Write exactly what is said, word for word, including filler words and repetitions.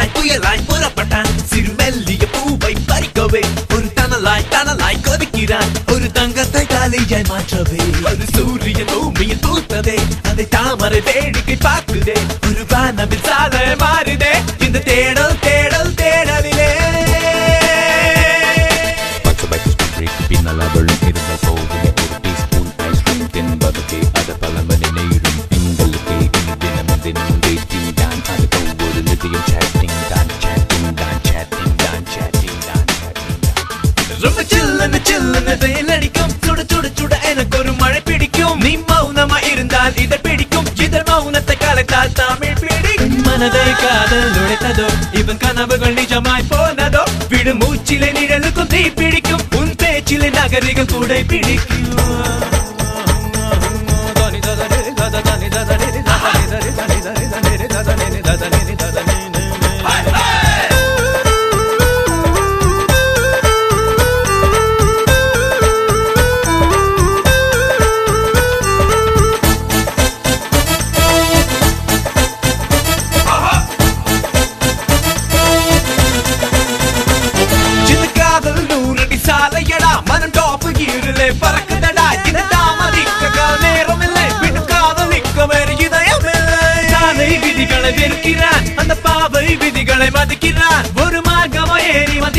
புயலாய் புயலாய் புறப்பட்டான் சிறு மெல்லிய பூவை பறிக்கவே ஒரு தனலாய் தனலாய் கொதிக்கிறான் ஒரு தங்கத்தை காலியாய் மாற்றவே ஒரு சூரியன் பூமியில் பூத்ததே அதை தாமரை வேடிக்கை பார்க்குதே ஒரு வானவில் சாலை மாறுதே இந்த தேடல் தேடல் தேடலிலே பின்னலாவள் இருந்த போதுமே ஒரு டீஸ்பூன் ஐஸ்கிரீம் தின்பதற்கே அது பல மணி நேரம் எங்களுக்கே இனி தினமும் தினமும் டேட்டிங் தான் அது ஒவ்வொரு நிதியும் சேட்டிங் தான் சேட்டிங் தான் சேட்டிங் தான் சேட்டிங் தான் ரொம்ப சில்லுன்னு சில்லுன்னு வெயில் அடிக்கும் சுட சுட சுட எனக்கு ஒரு மழை பிடிக்கும் நீ மௌனமா இருந்தால் இதை பிடிக்கும் இதழ் மௌனத்தை கலைத்தால் தமிழ் பிடிக்கும் மனதை காதல் நுழைத்ததோ இவன் கனவுகள் நிஜமாய் போனதோ விடு மூச்சிலே நிழலுக்கும் தீ பிடிக்கும் உன் பேச்சிலே நகரிகள் கூட பிடிக்கும் சாலையடா மனம் டாப்பு கீழே பறக்குதடா இது தாமதிக்க நேரம் இல்லை விட்டு காதலிக்க வேறு இதயம் இல்லை சாலை விதிகளை வெறுக்கிறான் அந்த பாவை விதிகளை மதிக்கிறான் ஒரு மார்க்கமா ஏறி